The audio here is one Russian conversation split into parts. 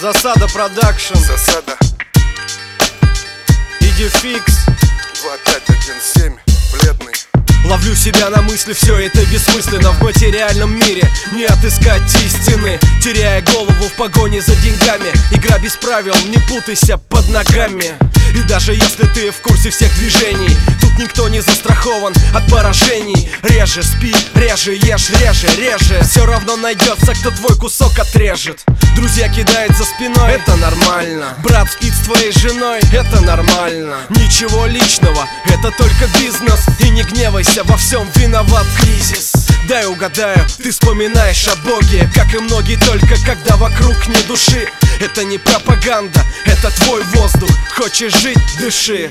Засада продакшн. Засада. Иди фикс. 2517, бледный. Ловлю себя на мысли, все это бессмысленно. В материальном мире не отыскать истины, теряя голову в погоне за деньгами. Игра без правил, не путайся под ногами. И даже если ты в курсе всех движений, тут никто не застрахован от поражений. Реже спи, реже ешь, реже. Все равно найдется, кто твой кусок отрежет. Друзья кидают за спиной, это нормально. Брат спит с твоей женой, это нормально. Ничего личного, это только бизнес. И не гневайся, во всем виноват кризис. Дай угадаю, ты вспоминаешь о Боге, как и многие, только когда вокруг не души. Это не пропаганда, это твой воздух. Хочешь жить, дыши.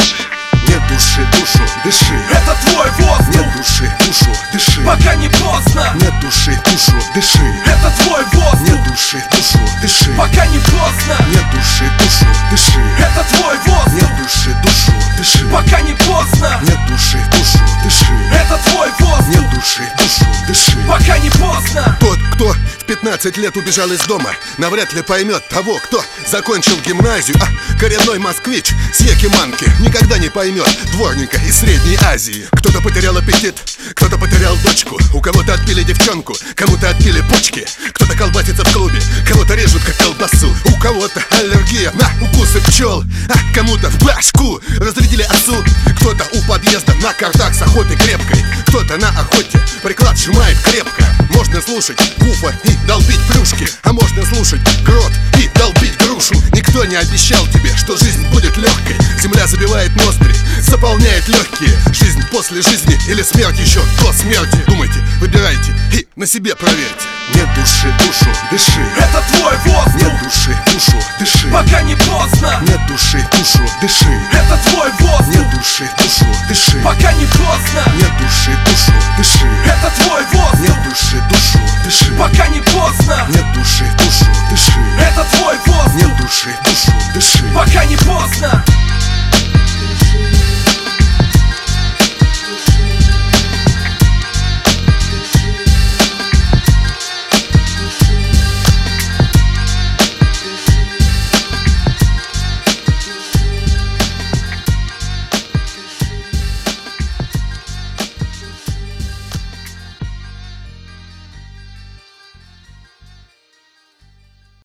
Нет души, душу, дыши. Это твой воздух. Нет души, душу, дыши. Пока не поздно. Нет души, душу, дыши. Это твой воздух. Нет души, душу, дыши. Пока не поздно. Нет души, душу, дыши. Это твой воздух. Нет души, душу, дыши. Пока не поздно. Нет души, душу, дыши. Это твой воздух. Нет души, душу, дыши. Пока не поздно. Тот, кто в 15 лет убежал из дома, навряд ли поймет того, кто закончил гимназию, а коренной москвич с Якиманки никогда не поймет дворника из Средней Азии. Кто-то потерял аппетит, кто-то потерял дочку, у кого-то отпили девчонку, кому-то отпили почки, кто-то колбасится в клубе, кого-то режут как колбасу, у кого-то аллергия на укусы пчел, а кому-то в башку разрядили осу. Кто-то у подъезда на картах с охотой крепкой, кто-то на охоте приклад сжимает крепко. Можно слушать гуфа и долбить плюшки, а можно слушать грот и долбить грушу. Никто не обещал тебе, что жизнь будет легкой. Земля забивает ноздри, заполняет легкие. Жизнь после жизни или смерть еще до смерти. Думайте, выбирайте и на себе проверьте. Нет души, душу, дыши. Это твой воздух. Нет души, душу, дыши. Пока не поздно. Нет души, душу, дыши. Это твой воздух. Нет души, душу, дыши. Пока не поздно. Нет души,